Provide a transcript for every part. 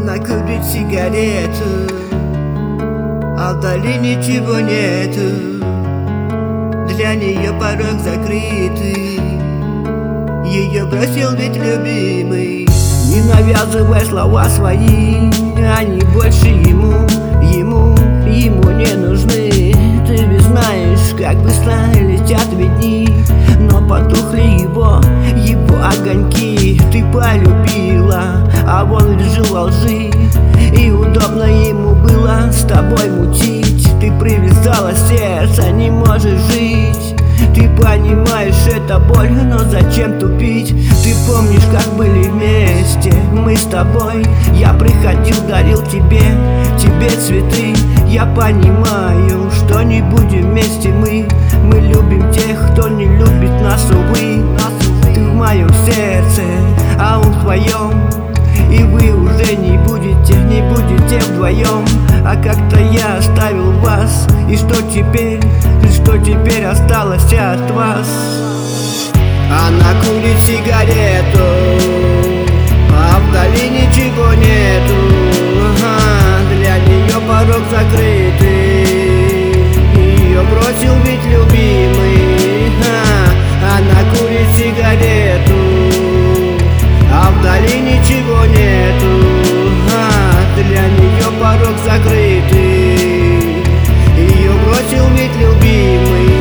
Она курит сигарету, а вдали ничего нету. Для нее порог закрытый, ее бросил ведь любимый. Не навязывай слова свои, они больше ему не нужны. Ты ведь знаешь, как быстро летят ведь дни, но потухли его огоньки. Ты полюбила, а он ведь жил во лжи, и удобно ему было с тобой мутить. Ты привязала сердце, не можешь жить. Ты понимаешь, это боль, но зачем тупить? Ты помнишь, как были вместе мы с тобой? Я приходил, дарил тебе цветы. Я понимаю, что не будем вместе мы. Мы любим тех, кто не любит нас, увы. Ты в моем сердце, а он в твоем, и вы уже не будете вдвоем. А как-то я оставил вас, и что теперь осталось от вас? Она курит сигарету, а вдали ничего нету. Для нее порог закрытый, ее бросил ведь любимый. Она курит сигарету, а вдали ничего нету. Для нее порог закрытый, ее бросил ведь любимый.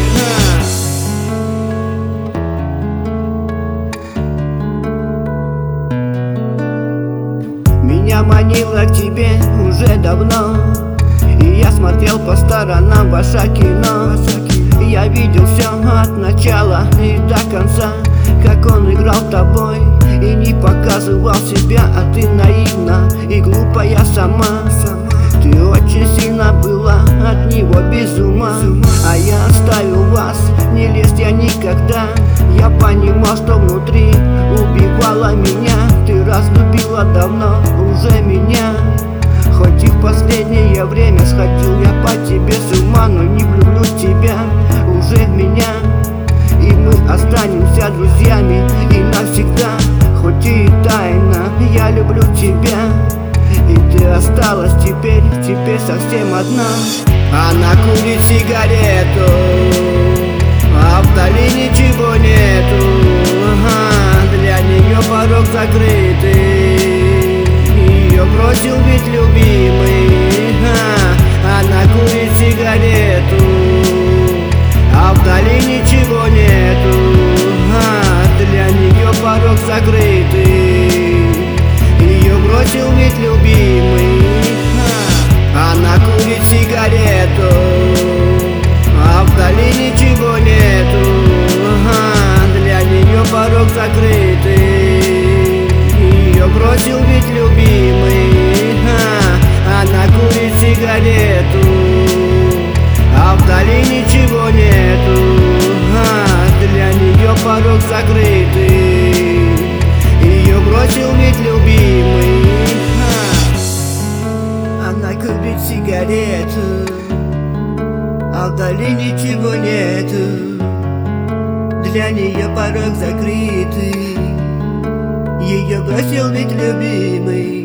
Меня манило к тебе уже давно, и я смотрел по сторонам ваше кино. Я видел все от начала и до конца, как он играл тобой и не показывал себя. А ты наивна и глупая сама. Ты очень сильно была от него без ума, а я оставил вас, не лезть я никогда. Я понимал, что внутри убивала меня. Ты разлюбила давно уже меня, хоть и в последнее время сходил я по тебе с ума. Но не влюблю тебя уже в меня, и мы останемся друзьями и навсегда. Хоть и тайно я люблю тебя, и ты осталась теперь совсем одна. Она курит сигарету, а вдали ничего нету. Для нее порог закрытый, ее бросил ведь любимый. Она курит сигарету, а вдали ничего нету. Для нее порог закрытый, ее бросил ведь любимый. Она курит сигарету, а вдали ничего нету. Для нее порог закрытый, ее бросил ведь любимый. Она курит сигарету, а вдали ничего нету. Для нее порог закрытый, ее бросил ведь любимый. Она курит сигарету, а вдали ничего нету. Для нее порог закрытый, ее бросил ведь любимый.